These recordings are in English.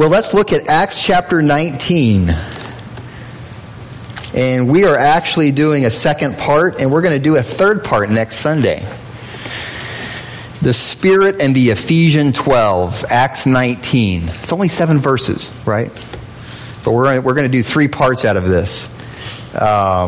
Well, let's look at Acts chapter 19. And we are actually doing a second part, and we're going to do a third part next Sunday. The Spirit and the Ephesians 12, Acts 19. It's only 7 verses, right? But we're going to do 3 parts out of this. How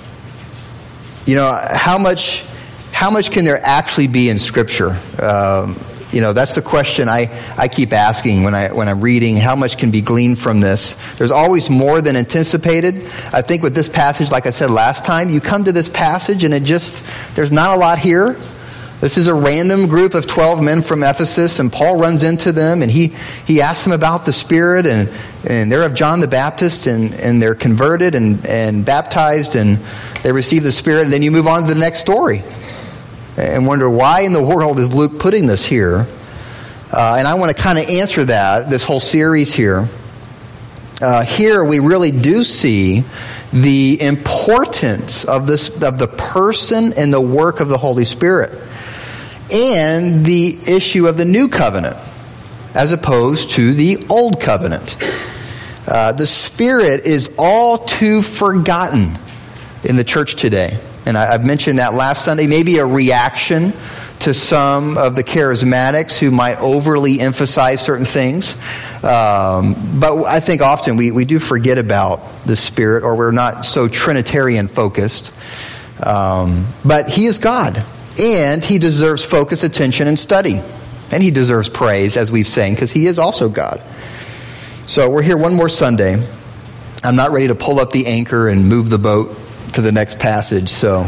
much can there actually be in Scripture? That's the question I keep asking when I'm reading. How much can be gleaned from this? There's always more than anticipated. I think with this passage, like I said last time, you come to this passage and there's not a lot here. This is a random group of 12 men from Ephesus, and Paul runs into them, and he asks them about the Spirit, and they're of John the Baptist, and they're converted and baptized, and they receive the Spirit, and then you move on to the next story. And wonder why in the world is Luke putting this here. And I want to kind of answer that, this whole series here. Here we really do see the importance of the person and the work of the Holy Spirit. And the issue of the new covenant as opposed to the old covenant. The Spirit is all too forgotten in the church today. And I've mentioned that last Sunday, maybe a reaction to some of the charismatics who might overly emphasize certain things. But I think often we do forget about the Spirit, or we're not so Trinitarian focused. But He is God, and He deserves focus, attention, and study. And He deserves praise, as we've sang, because He is also God. So we're here one more Sunday. I'm not ready to pull up the anchor and move the boat to the next passage. So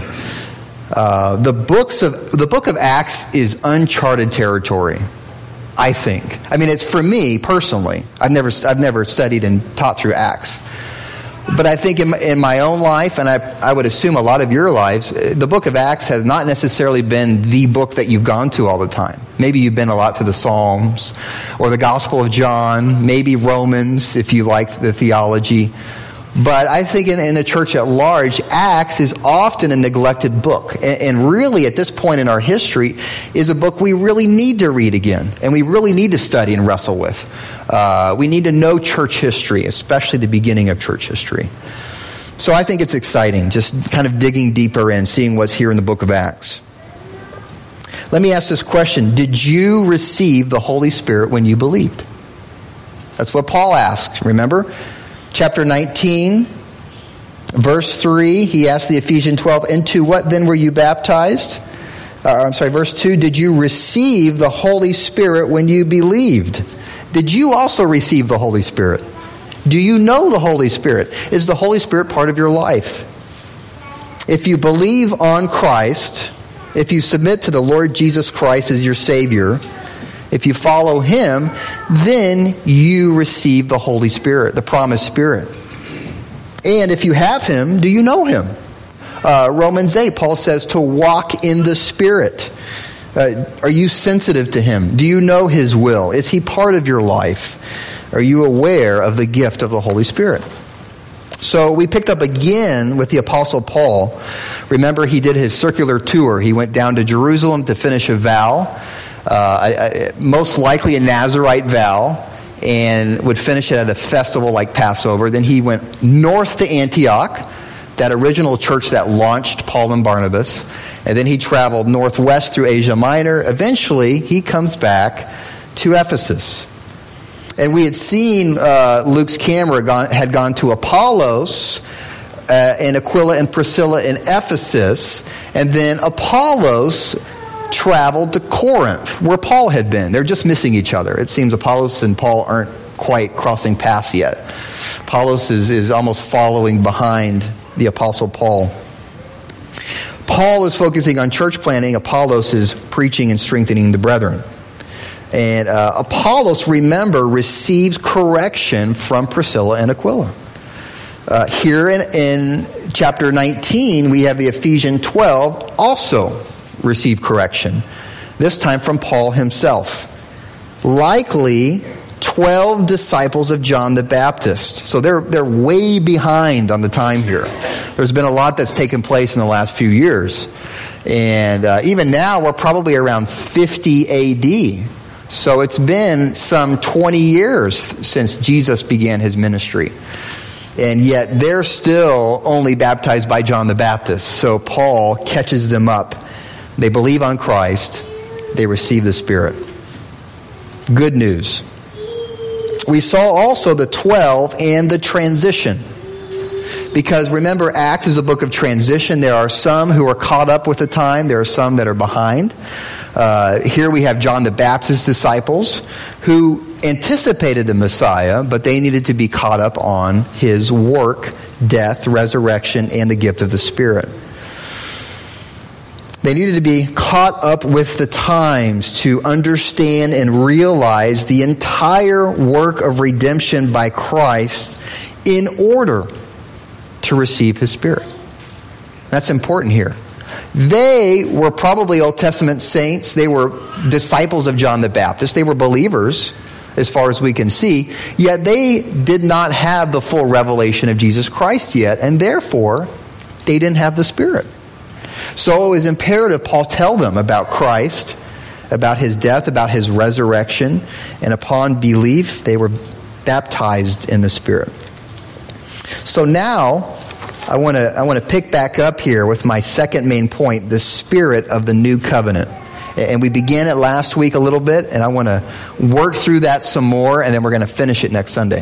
the book of Acts is uncharted territory, I think. I mean, it's for me personally. I've never studied and taught through Acts. But I think in my own life, and I would assume a lot of your lives, the book of Acts has not necessarily been the book that you've gone to all the time. Maybe you've been a lot to the Psalms or the Gospel of John, maybe Romans if you like the theology. But I think in the church at large, Acts is often a neglected book. And really, at this point in our history, is a book we really need to read again. And we really need to study and wrestle with. We need to know church history, especially the beginning of church history. So I think it's exciting, just kind of digging deeper in, seeing what's here in the book of Acts. Let me ask this question. Did you receive the Holy Spirit when you believed? That's what Paul asked, remember? Chapter 19, verse 3, he asked the Ephesians 12, into what then were you baptized? Verse 2, did you receive the Holy Spirit when you believed? Did you also receive the Holy Spirit? Do you know the Holy Spirit? Is the Holy Spirit part of your life? If you believe on Christ, if you submit to the Lord Jesus Christ as your Savior, if you follow Him, then you receive the Holy Spirit, the promised Spirit. And if you have Him, do you know Him? Romans 8, Paul says to walk in the Spirit. Are you sensitive to Him? Do you know His will? Is He part of your life? Are you aware of the gift of the Holy Spirit? So we picked up again with the Apostle Paul. Remember, he did his circular tour. He went down to Jerusalem to finish a vow. Most likely a Nazirite vow, and would finish it at a festival like Passover. Then he went north to Antioch, that original church that launched Paul and Barnabas. And then he traveled northwest through Asia Minor. Eventually, he comes back to Ephesus. And we had seen Luke's camera had gone to Apollos and Aquila and Priscilla in Ephesus. And then Apollos traveled to Corinth, where Paul had been. They're just missing each other. It seems Apollos and Paul aren't quite crossing paths yet. Apollos is almost following behind the Apostle Paul. Paul is focusing on church planting. Apollos is preaching and strengthening the brethren. And Apollos, remember, receives correction from Priscilla and Aquila. Here in chapter 19, we have the Ephesians 12 also receive correction, this time from Paul himself. Likely 12 disciples of John the Baptist. So they're way behind on the time here. There's been a lot that's taken place in the last few years. And even now, we're probably around 50 AD. So it's been some 20 years since Jesus began his ministry. And yet they're still only baptized by John the Baptist. So Paul catches them up. They believe on Christ. They receive the Spirit. Good news. We saw also the 12 and the transition. Because remember, Acts is a book of transition. There are some who are caught up with the time. There are some that are behind. Here we have John the Baptist's disciples who anticipated the Messiah, but they needed to be caught up on his work, death, resurrection, and the gift of the Spirit. They needed to be caught up with the times to understand and realize the entire work of redemption by Christ in order to receive his Spirit. That's important here. They were probably Old Testament saints. They were disciples of John the Baptist. They were believers, as far as we can see. Yet they did not have the full revelation of Jesus Christ yet, and therefore, they didn't have the Spirit. So it was imperative Paul tell them about Christ, about his death, about his resurrection, and upon belief, they were baptized in the Spirit. So now, I want to pick back up here with my second main point, the Spirit of the New Covenant. And we began it last week a little bit, and I want to work through that some more, and then we're going to finish it next Sunday.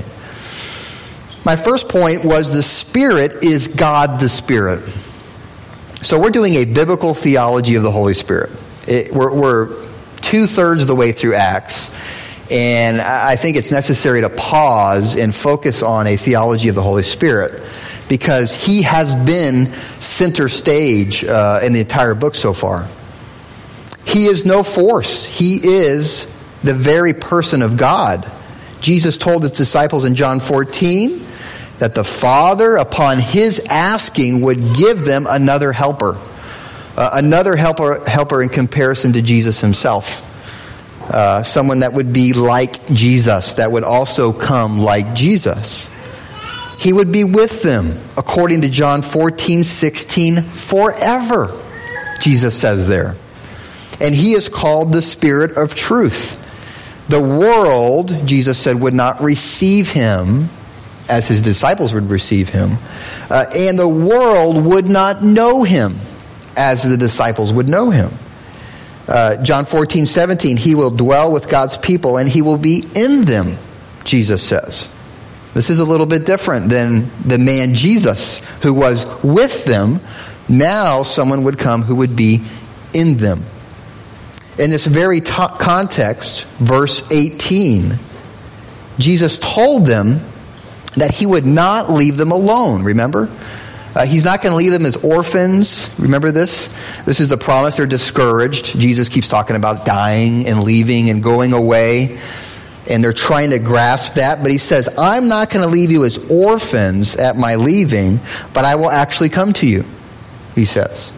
My first point was the Spirit is God the Spirit. So we're doing a biblical theology of the Holy Spirit. We're 2/3 of the way through Acts, and I think it's necessary to pause and focus on a theology of the Holy Spirit, because he has been center stage in the entire book so far. He is no force. He is the very person of God. Jesus told his disciples in John 14 that the Father, upon his asking, would give them another helper. Another helper in comparison to Jesus himself. Someone that would be like Jesus, that would also come like Jesus. He would be with them, according to John 14:16, forever, Jesus says there. And he is called the Spirit of truth. The world, Jesus said, would not receive him as his disciples would receive him. And the world would not know him as the disciples would know him. John 14:17, he will dwell with God's people and he will be in them, Jesus says. This is a little bit different than the man Jesus who was with them. Now someone would come who would be in them. In this very context, verse 18, Jesus told them that he would not leave them alone, remember? He's not going to leave them as orphans. Remember this? This is the promise. They're discouraged. Jesus keeps talking about dying and leaving and going away. And they're trying to grasp that. But he says, I'm not going to leave you as orphans at my leaving, but I will actually come to you, he says.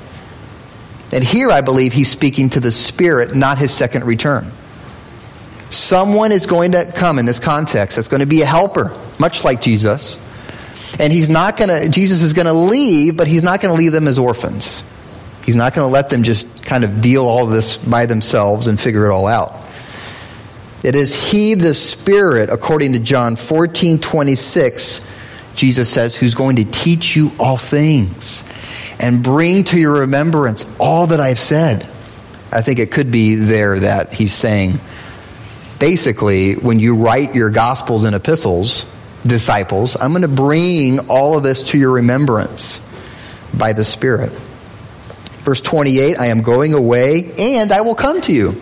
And here I believe he's speaking to the Spirit, not his second return. Someone is going to come in this context that's going to be a helper, much like Jesus. And Jesus is going to leave, but he's not going to leave them as orphans. He's not going to let them just kind of deal all of this by themselves and figure it all out. It is he, the Spirit, according to John 14:26, Jesus says, who's going to teach you all things and bring to your remembrance all that I've said. I think it could be there that he's saying, basically, when you write your Gospels and epistles, disciples, I'm going to bring all of this to your remembrance by the Spirit. Verse 28, I am going away and I will come to you.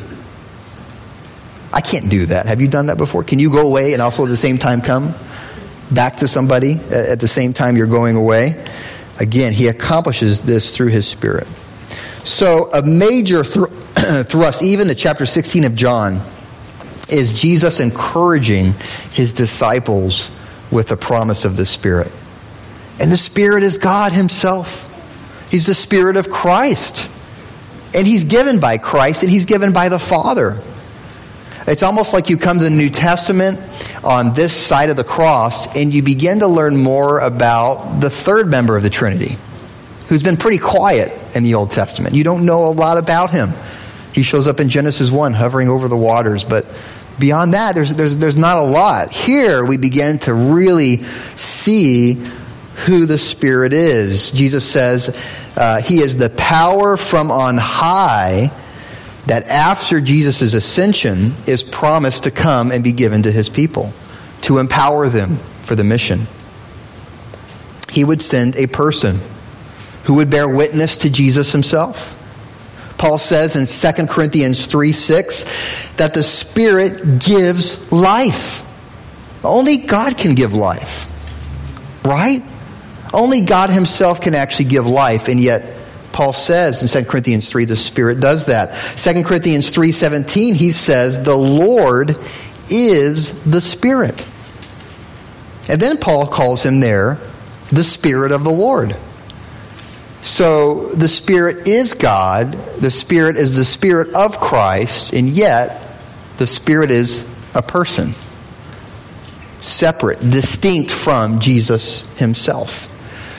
I can't do that. Have you done that before? Can you go away and also at the same time come back to somebody at the same time you're going away? Again, he accomplishes this through his Spirit. So a major thrust, even to chapter 16 of John, is Jesus encouraging his disciples with the promise of the Spirit. And the Spirit is God himself. He's the Spirit of Christ. And he's given by Christ and he's given by the Father. It's almost like you come to the New Testament on this side of the cross and you begin to learn more about the third member of the Trinity, who's been pretty quiet in the Old Testament. You don't know a lot about him. He shows up in Genesis 1, hovering over the waters. But beyond that, there's not a lot. Here, we begin to really see who the Spirit is. Jesus says he is the power from on high that after Jesus' ascension is promised to come and be given to his people, to empower them for the mission. He would send a person who would bear witness to Jesus himself. Paul says in 2 Corinthians 3:6 that the Spirit gives life. Only God can give life, right? Only God himself can actually give life, and yet Paul says in 2 Corinthians 3, the Spirit does that. 2 Corinthians 3:17, he says, the Lord is the Spirit. And then Paul calls him there the Spirit of the Lord. So the Spirit is God, the Spirit is the Spirit of Christ, and yet the Spirit is a person. Separate, distinct from Jesus himself.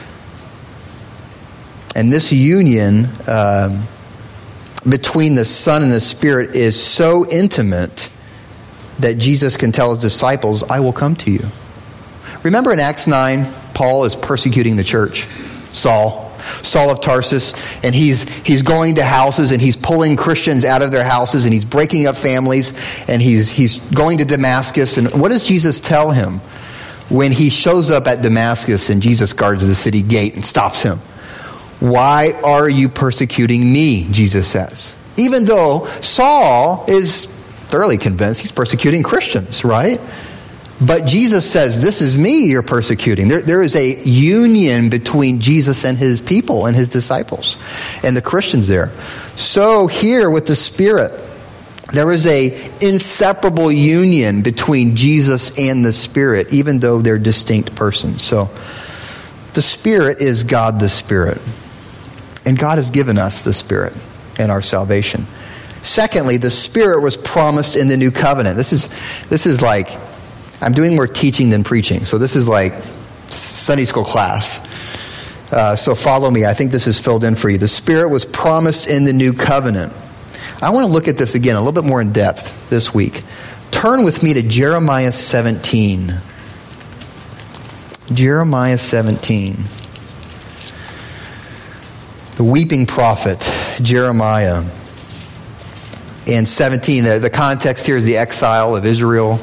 And this union between the Son and the Spirit is so intimate that Jesus can tell his disciples, I will come to you. Remember in Acts 9, Paul is persecuting the church. Saul of Tarsus, and he's going to houses and he's pulling Christians out of their houses and he's breaking up families and he's going to Damascus. And what does Jesus tell him when he shows up at Damascus and Jesus guards the city gate and stops him? Why are you persecuting me? Jesus says. Even though Saul is thoroughly convinced he's persecuting Christians, right? But Jesus says, this is me you're persecuting. There is a union between Jesus and his people and his disciples and the Christians there. So here with the Spirit, there is a inseparable union between Jesus and the Spirit, even though they're distinct persons. So the Spirit is God the Spirit. And God has given us the Spirit in our salvation. Secondly, the Spirit was promised in the new covenant. This is like, I'm doing more teaching than preaching. So this is like Sunday school class. So follow me. I think this is filled in for you. The Spirit was promised in the new covenant. I want to look at this again a little bit more in depth this week. Turn with me to Jeremiah 17. Jeremiah 17. The weeping prophet, Jeremiah. In 17, the context here is the exile of Israel.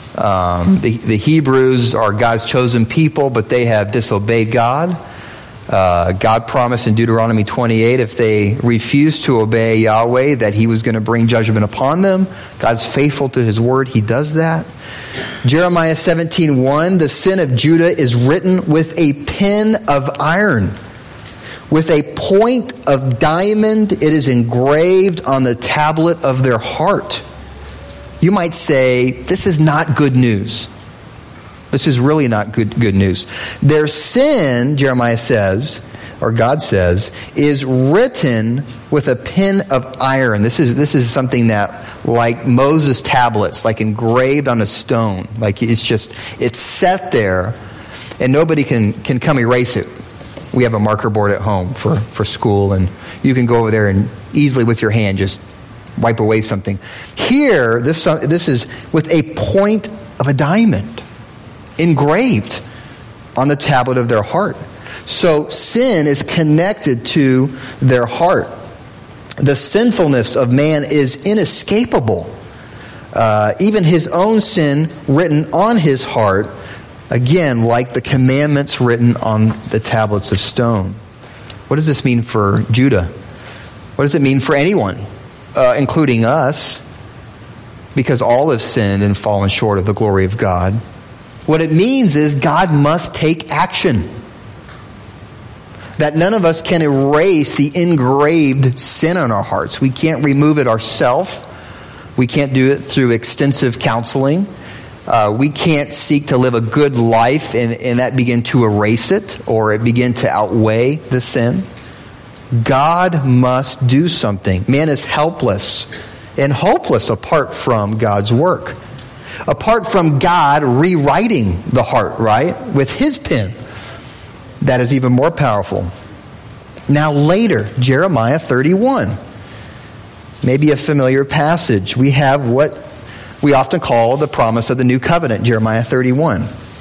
The Hebrews are God's chosen people, but they have disobeyed God. God promised in Deuteronomy 28, if they refuse to obey Yahweh, that he was going to bring judgment upon them. God's faithful to his word. He does that. Jeremiah 17:1, the sin of Judah is written with a pen of iron. With a point of diamond, it is engraved on the tablet of their heart. You might say, this is not good news. This is really not good news. Their sin, Jeremiah says, or God says, is written with a pen of iron. This is something that, like Moses' tablets, like engraved on a stone. Like it's set there, and nobody can come erase it. We have a marker board at home for school, and you can go over there and easily with your hand just wipe away something. Here, this is with a point of a diamond engraved on the tablet of their heart. So sin is connected to their heart. The sinfulness of man is inescapable. Even his own sin written on his heart, again, like the commandments written on the tablets of stone. What does this mean for Judah? What does it mean for anyone, including us? Because all have sinned and fallen short of the glory of God. What it means is God must take action. That none of us can erase the engraved sin on our hearts. We can't remove it ourselves. We can't do it through extensive counseling. We can't seek to live a good life and that begin to erase it or it begin to outweigh the sin. God must do something. Man is helpless and hopeless apart from God's work. Apart from God rewriting the heart, right? With his pen. That is even more powerful. Now later, Jeremiah 31. Maybe a familiar passage. We have what we often call the promise of the new covenant, Jeremiah 31.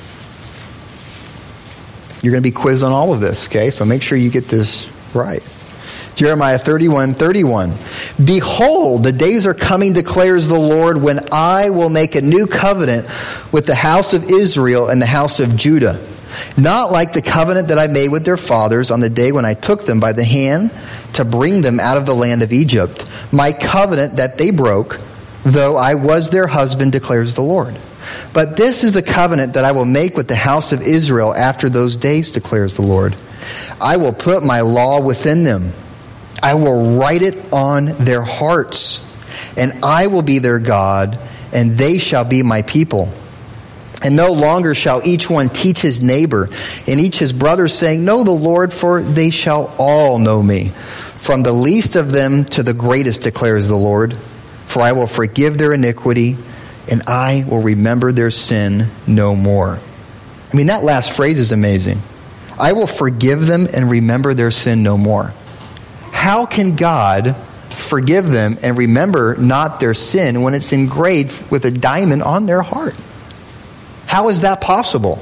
You're going to be quizzed on all of this, okay? So make sure you get this right. Jeremiah 31:31. Behold, the days are coming, declares the Lord, when I will make a new covenant with the house of Israel and the house of Judah. Not like the covenant that I made with their fathers on the day when I took them by the hand to bring them out of the land of Egypt. My covenant that they broke, though I was their husband, declares the Lord. But this is the covenant that I will make with the house of Israel after those days, declares the Lord. I will put my law within them. I will write it on their hearts, and I will be their God, and they shall be my people. And no longer shall each one teach his neighbor and each his brother, saying, Know the Lord, for they shall all know me, from the least of them to the greatest, declares the Lord. For I will forgive their iniquity, and I will remember their sin no more. I mean, that last phrase is amazing. I will forgive them and remember their sin no more. How can God forgive them and remember not their sin when it's engraved with a diamond on their heart? How is that possible?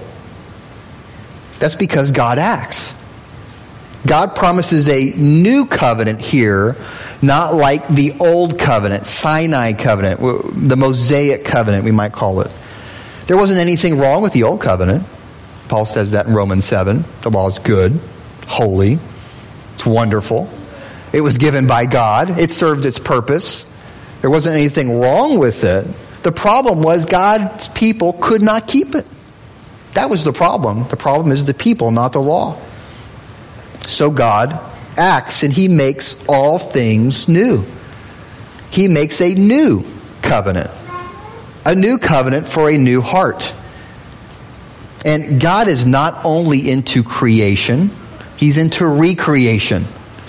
That's because God acts. God promises a new covenant here, not like the old covenant, Sinai covenant, the Mosaic covenant, we might call it. There wasn't anything wrong with the old covenant. Paul says that in Romans 7. The law is good, holy, it's wonderful. It was given by God. It served its purpose. There wasn't anything wrong with it. The problem was God's people could not keep it. That was the problem. The problem is the people, not the law. So God acts, and he makes all things new. He makes a new covenant. A new covenant for a new heart. And God is not only into creation, he's into recreation.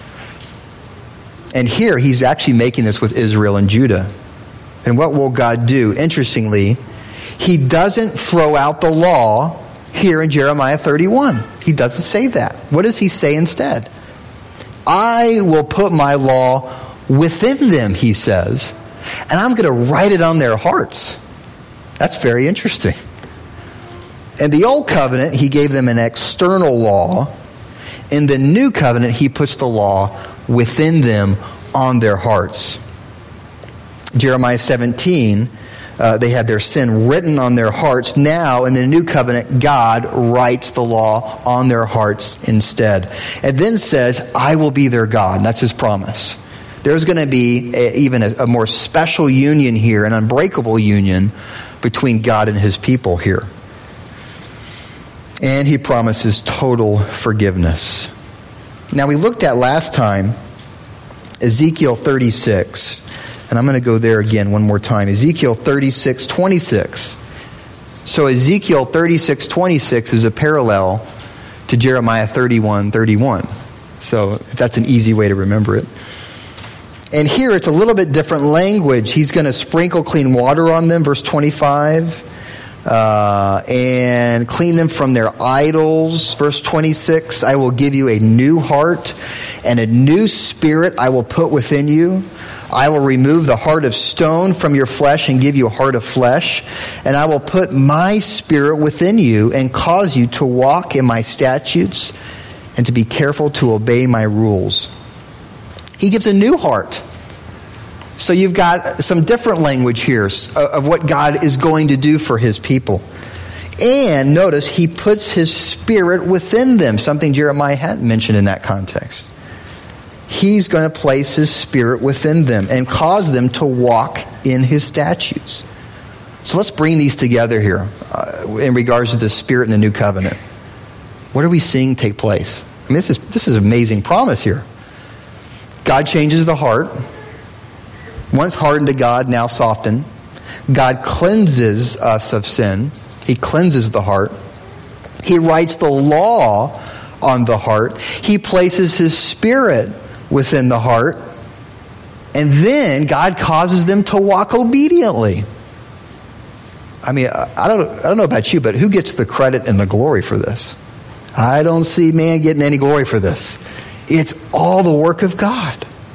And here he's actually making this with Israel and Judah. And what will God do? Interestingly, he doesn't throw out the law here in Jeremiah 31. He doesn't say that. What does he say instead? I will put my law within them, he says, and I'm going to write it on their hearts. That's very interesting. In the old covenant, he gave them an external law. In the new covenant, he puts the law within them on their hearts. Jeremiah 17, they had their sin written on their hearts. Now, in the new covenant, God writes the law on their hearts instead. And then says, I will be their God. That's his promise. There's going to be even a more special union here, an unbreakable union between God and his people here. And he promises total forgiveness. Now, we looked at last time Ezekiel 36. And I'm going to go there again one more time. Ezekiel 36:26. So Ezekiel 36:26 is a parallel to Jeremiah 31:31. So that's an easy way to remember it. And here it's a little bit different language. He's going to sprinkle clean water on them, verse 25. And clean them from their idols. Verse 26, I will give you a new heart and a new spirit I will put within you. I will remove the heart of stone from your flesh and give you a heart of flesh. And I will put my spirit within you and cause you to walk in my statutes and to be careful to obey my rules. He gives a new heart. So you've got some different language here of what God is going to do for his people. And notice he puts his spirit within them, something Jeremiah hadn't mentioned in that context. He's going to place his spirit within them and cause them to walk in his statutes. So let's bring these together here in regards to the spirit and the new covenant. What are we seeing take place? I mean, this is amazing promise here. God changes the heart. Once hardened to God, now softened. God cleanses us of sin. He cleanses the heart. He writes the law on the heart. He places his spirit within the heart. And then God causes them to walk obediently. I mean, I don't know about you, but who gets the credit and the glory for this? I don't see man getting any glory for this. It's all the work of God.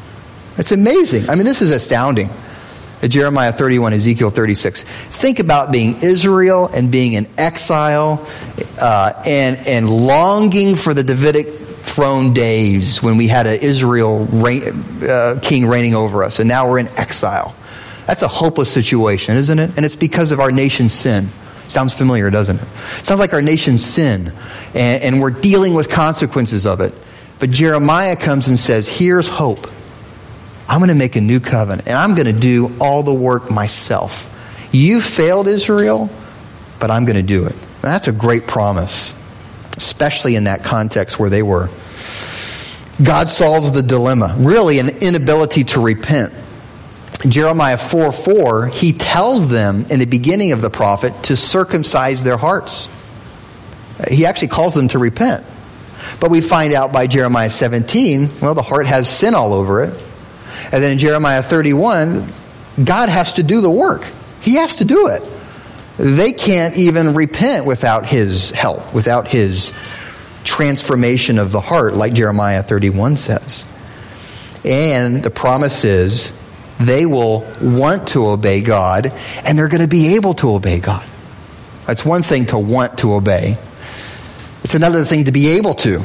It's amazing. I mean, this is astounding. Jeremiah 31, Ezekiel 36. Think about being Israel and being in exile and longing for the Davidic throne days when we had an Israel king reigning over us, and now we're in exile. That's a hopeless situation, isn't it? And it's because of our nation's sin. Sounds familiar, doesn't it? Sounds like our nation's sin, and we're dealing with consequences of it. But Jeremiah comes and says, here's hope. I'm going to make a new covenant, and I'm going to do all the work myself. You failed, Israel, but I'm going to do it. And that's a great promise, especially in that context where they were. God solves the dilemma, really an inability to repent. Jeremiah 4:4, he tells them in the beginning of the prophet to circumcise their hearts. He actually calls them to repent. But we find out by Jeremiah 17, well, the heart has sin all over it. And then in Jeremiah 31, God has to do the work. He has to do it. They can't even repent without his help, without his transformation of the heart, like Jeremiah 31 says. And the promise is they will want to obey God, and they're going to be able to obey God. That's one thing to want to obey. It's another thing to be able to.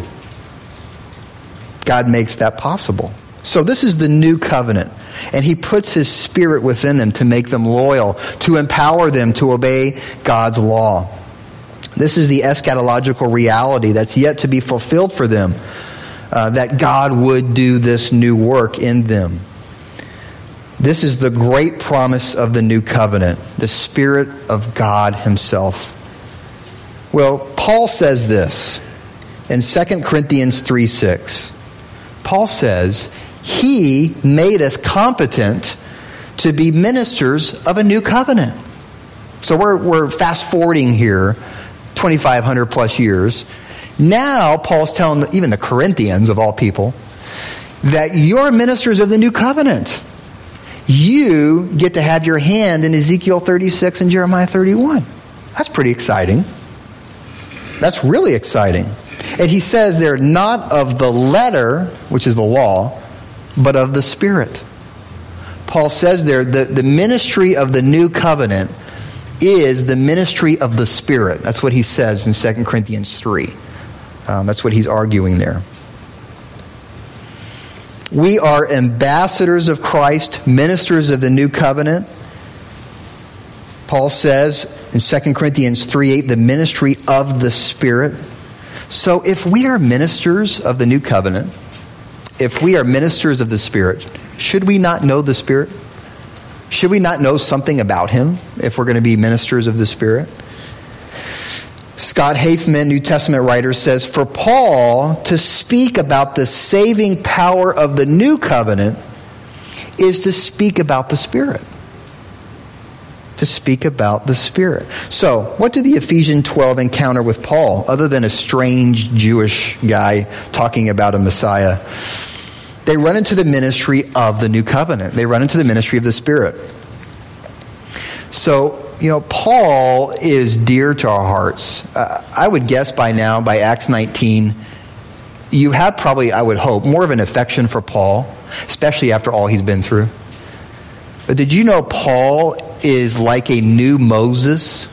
God makes that possible. So this is the new covenant, and he puts his spirit within them to make them loyal, to empower them to obey God's law. This is the eschatological reality that's yet to be fulfilled for them, that God would do this new work in them. This is the great promise of the new covenant, the Spirit of God himself. Well, Paul says this in 2 Corinthians 3:6. Paul says, he made us competent to be ministers of a new covenant. So we're fast forwarding here 2,500 plus years. Now Paul's telling even the Corinthians, of all people, that you're ministers of the new covenant. You get to have your hand in Ezekiel 36 and Jeremiah 31. That's pretty exciting. That's really exciting. And he says they're not of the letter, which is the law, but of the Spirit. Paul says there, the ministry of the new covenant is the ministry of the Spirit. That's what he says in 2 Corinthians 3. That's what he's arguing there. We are ambassadors of Christ, ministers of the new covenant. Paul says in 2 Corinthians 3:8, the ministry of the Spirit. So if we are ministers of the new covenant, if we are ministers of the Spirit, should we not know the Spirit? Should we not know something about him if we're going to be ministers of the Spirit? Scott Hafemann, New Testament writer, says, for Paul to speak about the saving power of the new covenant is to speak about the Spirit. To speak about the Spirit. So, what did the Ephesians 12 encounter with Paul, other than a strange Jewish guy talking about a Messiah? They run into the ministry of the new covenant. They run into the ministry of the Spirit. So, Paul is dear to our hearts. I would guess by now, by Acts 19, you have probably, I would hope, more of an affection for Paul, especially after all he's been through. But did you know Paul is like a new Moses?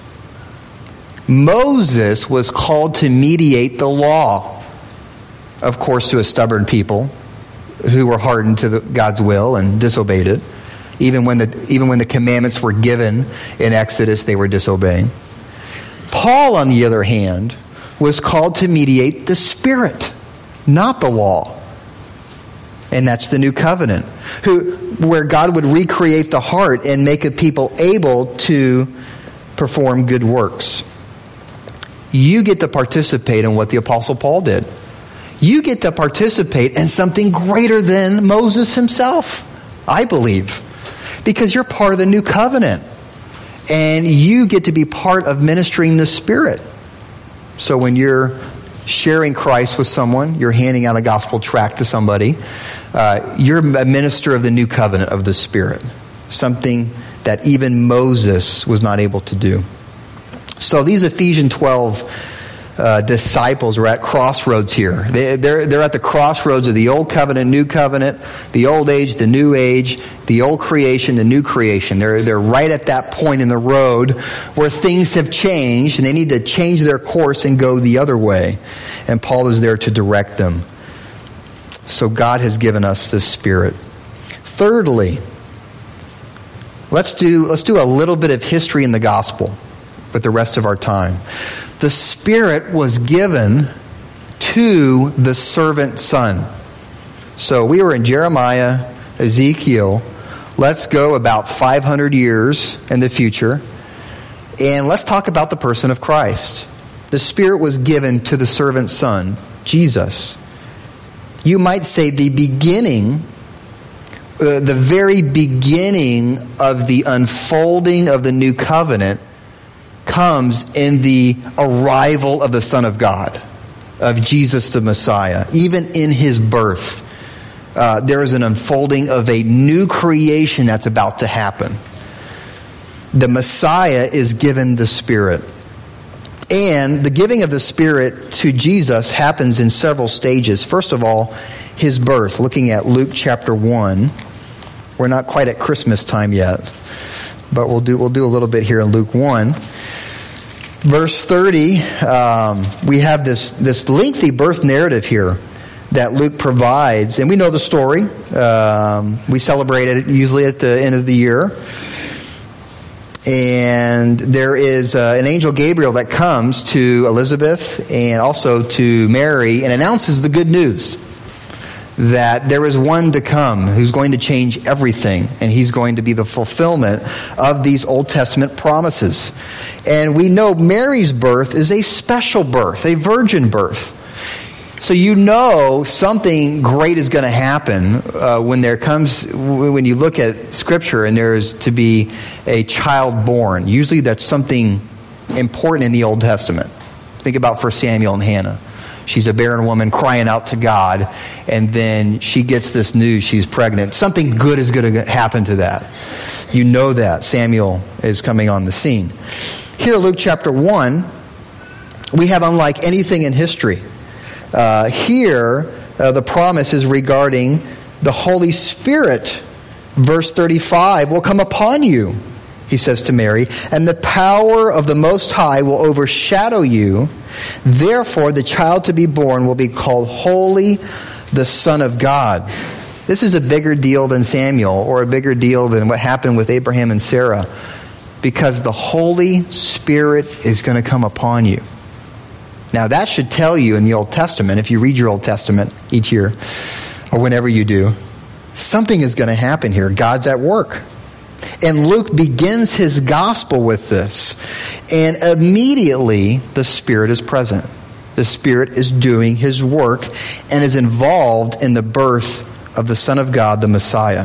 Moses was called to mediate the law, of course, to a stubborn people who were hardened to God's will and disobeyed it. Even when the commandments were given in Exodus, they were disobeying. Paul, on the other hand, was called to mediate the Spirit, not the law. And that's the new covenant, where God would recreate the heart and make a people able to perform good works. You get to participate in what the Apostle Paul did. You get to participate in something greater than Moses himself, I believe. Because you're part of the new covenant. And you get to be part of ministering the Spirit. So when you're sharing Christ with someone, you're handing out a gospel tract to somebody, you're a minister of the new covenant of the Spirit. Something that even Moses was not able to do. So these Ephesians 12 disciples are at crossroads here. They're at the crossroads of the old covenant, new covenant, the old age, the new age, the old creation, the new creation. They're right at that point in the road where things have changed and they need to change their course and go the other way. And Paul is there to direct them. So God has given us this Spirit. Thirdly, let's do a little bit of history in the gospel with the rest of our time. The Spirit was given to the servant son. So we were in Jeremiah, Ezekiel. Let's go about 500 years in the future. And let's talk about the person of Christ. The Spirit was given to the servant son, Jesus. You might say the beginning, the very beginning of the unfolding of the new covenant comes in the arrival of the Son of God, of Jesus the Messiah. Even in his birth, there is an unfolding of a new creation that's about to happen. The Messiah is given the Spirit. And the giving of the Spirit to Jesus happens in several stages. First of all, his birth. Looking at Luke chapter 1. We're not quite at Christmas time yet, but we'll do a little bit here in Luke 1. Verse 30, we have this lengthy birth narrative here that Luke provides. And we know the story. We celebrate it usually at the end of the year. And there is an angel Gabriel that comes to Elizabeth and also to Mary and announces the good news that there is one to come who's going to change everything, and he's going to be the fulfillment of these Old Testament promises. And we know Mary's birth is a special birth, a virgin birth. So you know something great is going to happen when you look at Scripture and there is to be a child born. Usually that's something important in the Old Testament. Think about 1 Samuel and Hannah. She's a barren woman crying out to God, and then she gets this news she's pregnant. Something good is going to happen to that. You know that. Samuel is coming on the scene. Here, Luke chapter 1, we have unlike anything in history. Here, the promise is regarding the Holy Spirit. Verse 35, will come upon you, he says to Mary, and the power of the Most High will overshadow you. Therefore, the child to be born will be called Holy, the Son of God. This is a bigger deal than Samuel, or a bigger deal than what happened with Abraham and Sarah, because the Holy Spirit is going to come upon you. Now, that should tell you in the Old Testament, if you read your Old Testament each year, or whenever you do, something is going to happen here. God's at work. And Luke begins his gospel with this. And immediately, the Spirit is present. The Spirit is doing his work and is involved in the birth of the Son of God, the Messiah.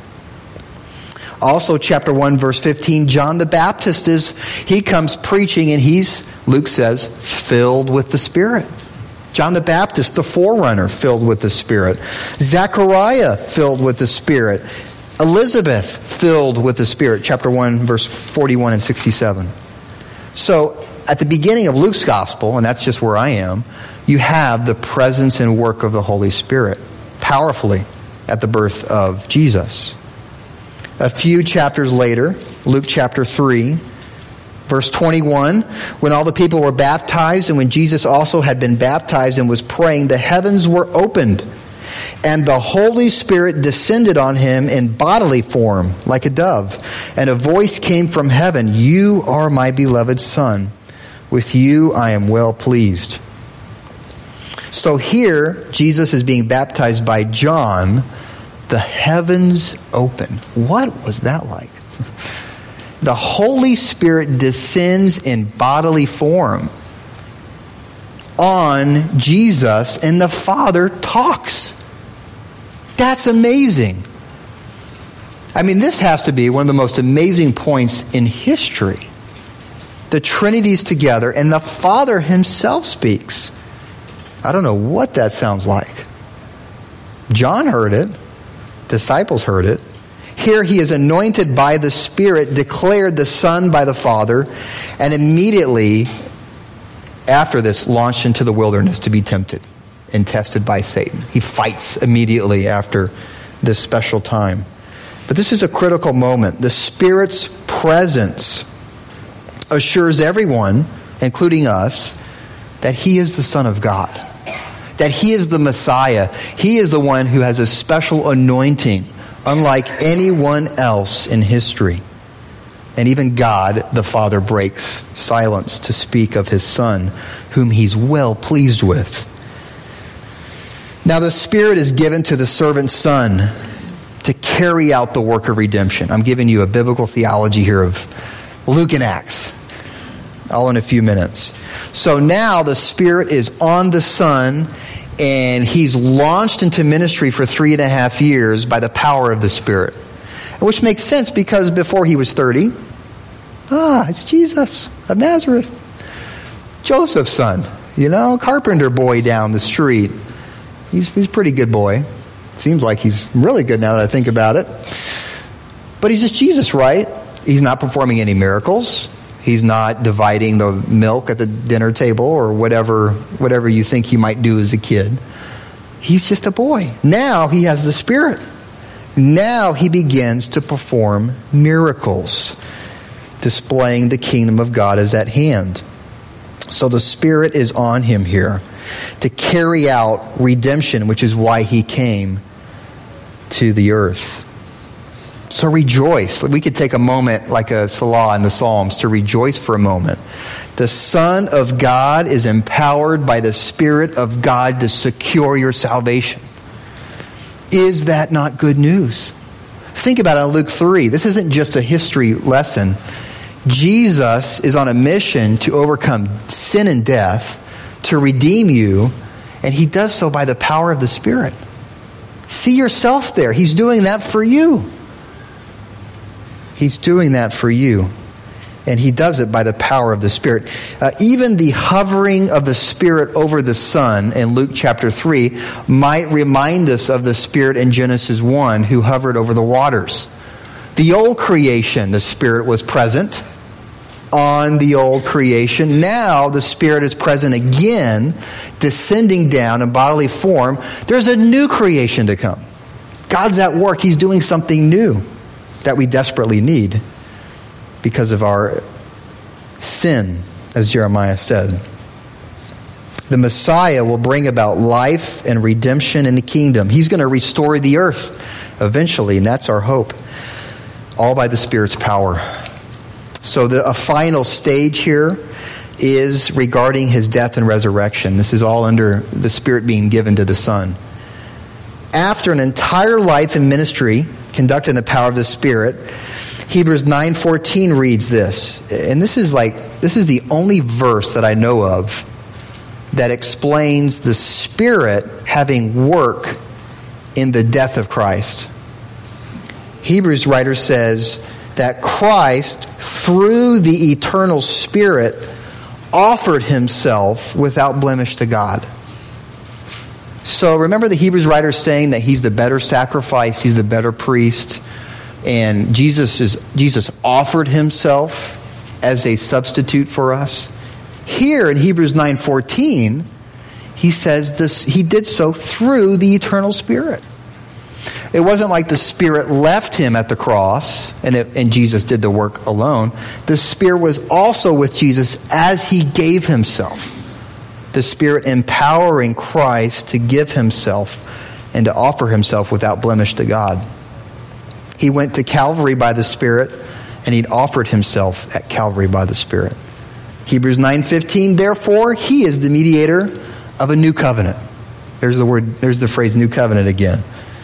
Also, chapter 1, verse 15, John the Baptist he comes preaching and he's, Luke says, filled with the Spirit. John the Baptist, the forerunner, filled with the Spirit. Zechariah, filled with the Spirit. Elizabeth, filled with the Spirit. Chapter 1, verse 41 and 67. So, at the beginning of Luke's gospel, and that's just where I am, you have the presence and work of the Holy Spirit powerfully at the birth of Jesus. A few chapters later, Luke chapter 3, verse 21, when all the people were baptized and when Jesus also had been baptized and was praying, the heavens were opened and the Holy Spirit descended on him in bodily form like a dove. And a voice came from heaven, "You are my beloved Son. With you I am well pleased." So here, Jesus is being baptized by John. The heavens open. What was that like? The Holy Spirit descends in bodily form on Jesus, and the Father talks. That's amazing. I mean, this has to be one of the most amazing points in history. The Trinity's together, and the Father himself speaks. I don't know what that sounds like. John heard it. Disciples heard it. Here he is anointed by the Spirit, declared the Son by the Father, and immediately after this, launched into the wilderness to be tempted and tested by Satan. He fights immediately after this special time. But this is a critical moment. The Spirit's presence assures everyone, including us, that He is the Son of God, that He is the Messiah. He is the one who has a special anointing, unlike anyone else in history. And even God, the Father, breaks silence to speak of His Son, whom He's well pleased with. Now the Spirit is given to the servant Son to carry out the work of redemption. I'm giving you a biblical theology here of Luke and Acts, all in a few minutes. So now the Spirit is on the Son, and He's launched into ministry for 3.5 years by the power of the Spirit. Which makes sense because before He was 30, it's Jesus of Nazareth. Joseph's son, carpenter boy down the street. He's a pretty good boy. Seems like he's really good now that I think about it. But he's just Jesus, right? He's not performing any miracles. He's not dividing the milk at the dinner table or whatever you think he might do as a kid. He's just a boy. Now he has the Spirit. Now he begins to perform miracles, displaying the kingdom of God is at hand. So the Spirit is on him here to carry out redemption, which is why he came to the earth. So rejoice. We could take a moment like a Salah in the Psalms to rejoice for a moment. The Son of God is empowered by the Spirit of God to secure your salvation. Is that not good news? Think about it in Luke 3. This isn't just a history lesson. Jesus is on a mission to overcome sin and death, to redeem you, and He does so by the power of the Spirit. See yourself there. He's doing that for you. He's doing that for you. And He does it by the power of the Spirit. Even the hovering of the Spirit over the Son in Luke chapter 3 might remind us of the Spirit in Genesis 1 who hovered over the waters. The old creation, the Spirit was present on the old creation. Now the Spirit is present again, descending down in bodily form. There's a new creation to come. God's at work. He's doing something new that we desperately need because of our sin, as Jeremiah said. The Messiah will bring about life and redemption in the kingdom. He's going to restore the earth eventually, and that's our hope. All by the Spirit's power. So a final stage here is regarding His death and resurrection. This is all under the Spirit being given to the Son. After an entire life in ministry conducted in the power of the Spirit, Hebrews 9:14 reads this. And this is the only verse that I know of that explains the Spirit having work in the death of Christ. Hebrews writer says that Christ, through the eternal Spirit, offered Himself without blemish to God. So remember the Hebrews writer saying that He's the better sacrifice, He's the better priest, and Jesus offered Himself as a substitute for us. Here in Hebrews 9:14, he says this: He did so through the eternal Spirit. It wasn't like the Spirit left Him at the cross and Jesus did the work alone. The Spirit was also with Jesus as He gave Himself. The Spirit empowering Christ to give Himself and to offer Himself without blemish to God. He went to Calvary by the Spirit, and He offered Himself at Calvary by the Spirit. Hebrews 9:15, therefore, He is the mediator of a new covenant. There's the phrase new covenant again.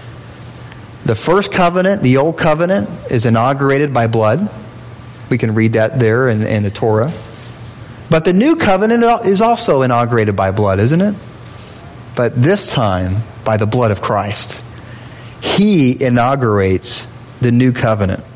The first covenant, the old covenant, is inaugurated by blood. We can read that there in the Torah. But the new covenant is also inaugurated by blood, isn't it? But this time, by the blood of Christ. He inaugurates the new covenant.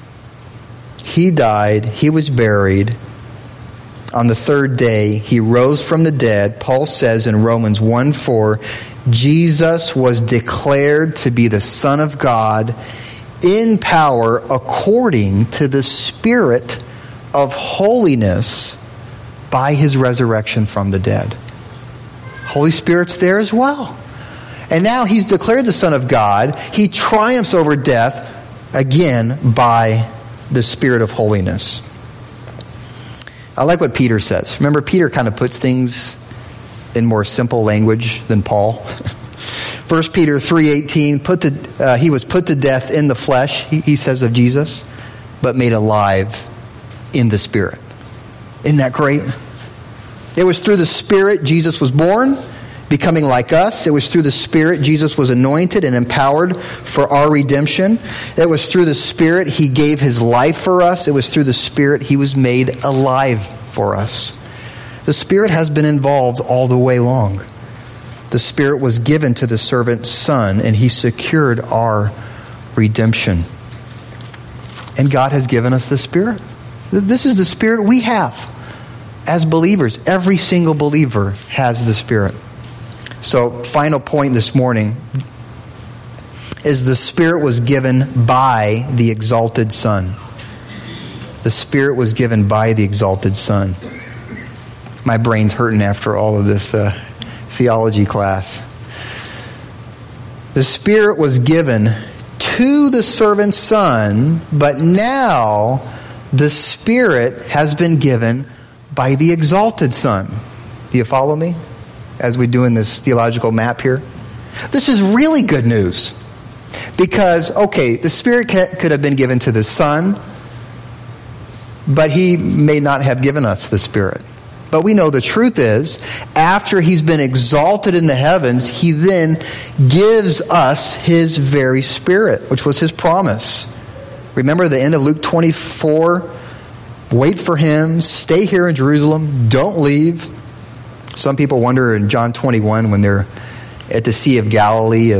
He died, He was buried. On the third day, He rose from the dead. Paul says in Romans 1:4, Jesus was declared to be the Son of God in power according to the Spirit of holiness by his resurrection from the dead. Holy Spirit's there as well. And now he's declared the Son of God. He triumphs over death, again, by the Spirit of holiness. I like what Peter says. Remember, Peter kind of puts things in more simple language than Paul. 1 Peter 3:18, he was put to death in the flesh, he says of Jesus, but made alive in the Spirit. Isn't that great? It was through the Spirit Jesus was born, becoming like us. It was through the Spirit Jesus was anointed and empowered for our redemption. It was through the Spirit he gave his life for us. It was through the Spirit he was made alive for us. The Spirit has been involved all the way long. The Spirit was given to the servant Son, and he secured our redemption. And God has given us the Spirit. This is the Spirit we have as believers. Every single believer has the Spirit. So, final point this morning is the Spirit was given by the exalted Son. The Spirit was given by the exalted Son. My brain's hurting after all of this theology class. The Spirit was given to the servant Son, but now the Spirit has been given by the exalted Son. Do you follow me as we do in this theological map here? This is really good news. Because, okay, the Spirit could have been given to the Son, but he may not have given us the Spirit. But we know the truth is, after he's been exalted in the heavens, he then gives us his very Spirit, which was his promise. Remember the end of Luke 24? Wait for him, stay here in Jerusalem, don't leave. Some people wonder in John 21 when they're at the Sea of Galilee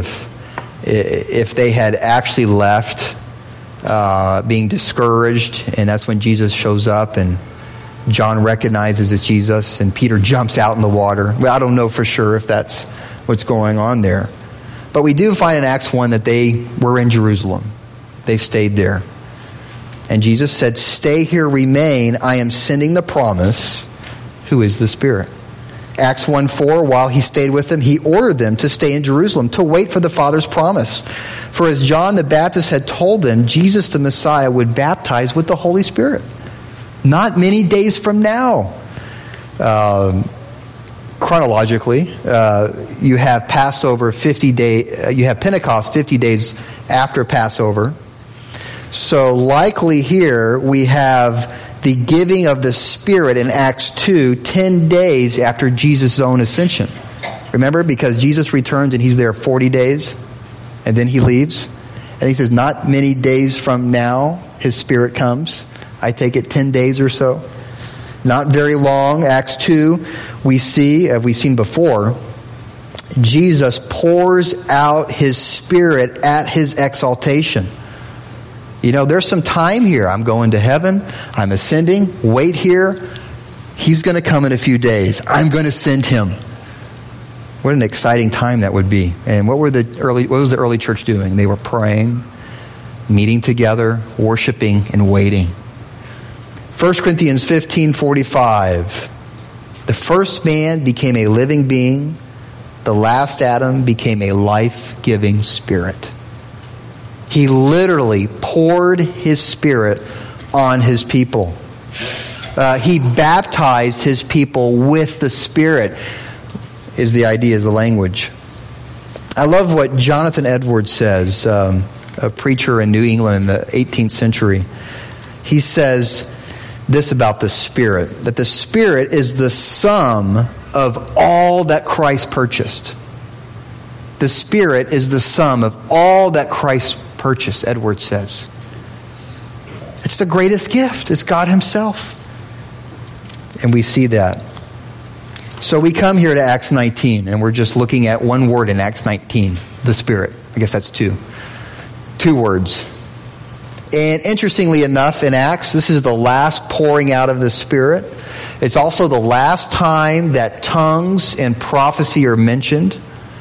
if they had actually left being discouraged, and that's when Jesus shows up and John recognizes it's Jesus, and Peter jumps out in the water. Well, I don't know for sure if that's what's going on there. But we do find in Acts 1 that they were in Jerusalem. They stayed there. And Jesus said, stay here, remain. I am sending the promise, who is the Spirit. Acts 1:4, while he stayed with them, he ordered them to stay in Jerusalem, to wait for the Father's promise. For as John the Baptist had told them, Jesus the Messiah would baptize with the Holy Spirit. Not many days from now. Chronologically, you have Passover 50 day. You have Pentecost 50 days after Passover. So likely here we have the giving of the Spirit in Acts 2, 10 days after Jesus' own ascension. Remember, because Jesus returns and he's there 40 days, and then he leaves. And he says, not many days from now, his Spirit comes. I take it 10 days or so. Not very long. Acts 2, we see, as we've seen before, Jesus pours out his Spirit at his exaltation. You know, there's some time here. I'm going to heaven. I'm ascending. Wait here. He's going to come in a few days. I'm going to send him. What an exciting time that would be. And what was the early church doing? They were praying, meeting together, worshiping, and waiting. 1 Corinthians 15:45. The first man became a living being. The last Adam became a life-giving spirit. He literally poured his Spirit on his people. He baptized his people with the Spirit, is the idea, is the language. I love what Jonathan Edwards says, a preacher in New England in the 18th century. He says this about the Spirit, that the Spirit is the sum of all that Christ purchased. The Spirit is the sum of all that Christ purchased, Edwards says. It's the greatest gift. It's God himself. And we see that. So we come here to Acts 19, and we're just looking at one word in Acts 19, the Spirit. I guess that's two. Two words. And interestingly enough, in Acts, this is the last pouring out of the Spirit. It's also the last time that tongues and prophecy are mentioned.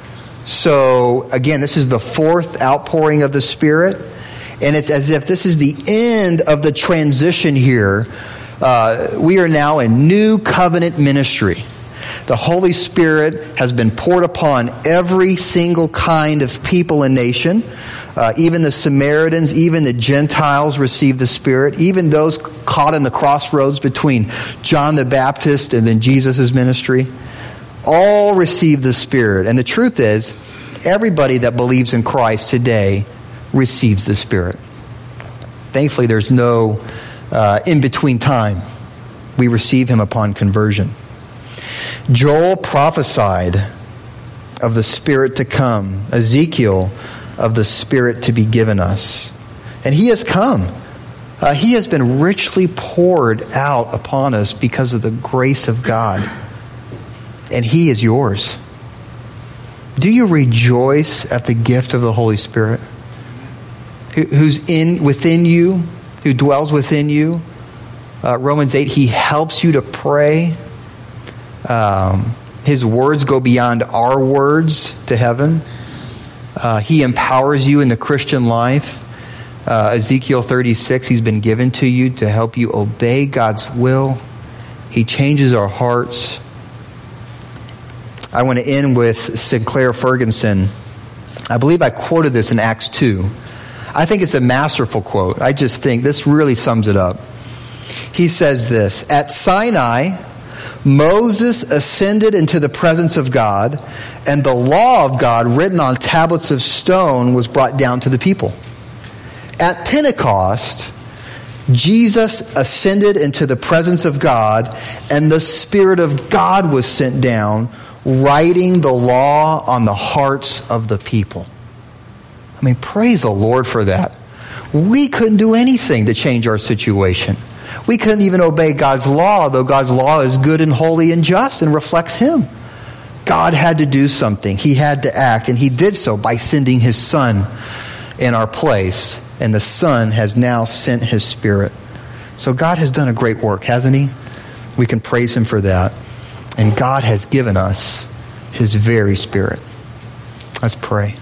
So, again, this is the fourth outpouring of the Spirit. And it's as if this is the end of the transition here we are now in new covenant ministry. The Holy Spirit has been poured upon every single kind of people and nation. Even the Samaritans, even the Gentiles received the Spirit. Even those caught in the crossroads between John the Baptist and then Jesus' ministry. All received the Spirit. And the truth is, everybody that believes in Christ today receives the Spirit. Thankfully, there's no in-between time. We receive Him upon conversion. Joel prophesied of the Spirit to come. Ezekiel of the Spirit to be given us. And He has come. He has been richly poured out upon us because of the grace of God. And He is yours. Do you rejoice at the gift of the Holy Spirit? Who's within you, who dwells within you? Romans 8, He helps you to pray. His words go beyond our words to heaven. He empowers you in the Christian life. Ezekiel 36, He's been given to you to help you obey God's will. He changes our hearts. I want to end with Sinclair Ferguson. I believe I quoted this in Acts 2. I think it's a masterful quote. I just think this really sums it up. He says this: at Sinai, Moses ascended into the presence of God, and the law of God written on tablets of stone was brought down to the people. At Pentecost, Jesus ascended into the presence of God, and the Spirit of God was sent down, writing the law on the hearts of the people. I mean, praise the Lord for that. We couldn't do anything to change our situation. We couldn't even obey God's law, though God's law is good and holy and just and reflects Him. God had to do something. He had to act, and He did so by sending His Son in our place. And the Son has now sent His Spirit. So God has done a great work, hasn't He? We can praise Him for that. And God has given us His very Spirit. Let's pray.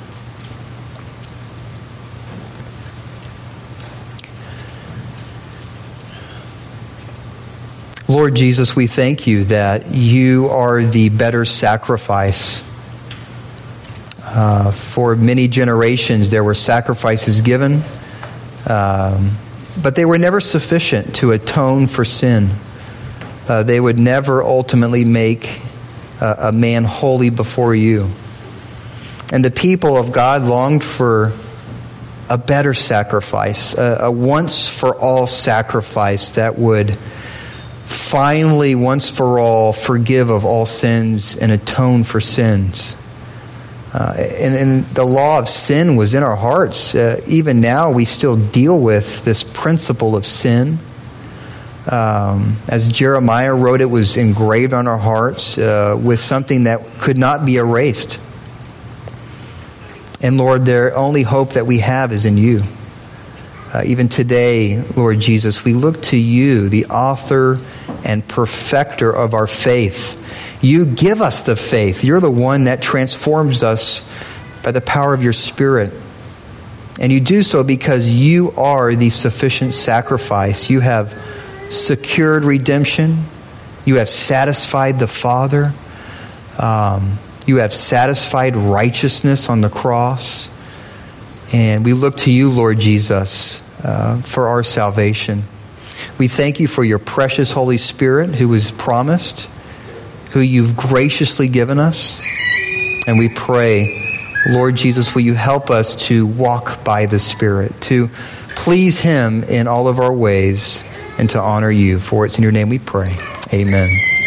Lord Jesus, we thank You that You are the better sacrifice. For many generations there were sacrifices given, but they were never sufficient to atone for sin. They would never ultimately make a man holy before You. And the people of God longed for a better sacrifice, a once-for-all sacrifice that would finally, once for all, forgive of all sins and atone for sins. And the law of sin was in our hearts. Even now, we still deal with this principle of sin. As Jeremiah wrote, it was engraved on our hearts with something that could not be erased. And Lord, the only hope that we have is in You. Even today, Lord Jesus, we look to You, the author and perfecter of our faith. You give us the faith. You're the one that transforms us by the power of Your Spirit. And You do so because You are the sufficient sacrifice. You have secured redemption. You have satisfied the Father. You have satisfied righteousness on the cross. And we look to You, Lord Jesus, for our salvation. We thank You for Your precious Holy Spirit who was promised, who You've graciously given us. And we pray, Lord Jesus, will You help us to walk by the Spirit, to please Him in all of our ways, and to honor You. For it's in Your name we pray. Amen.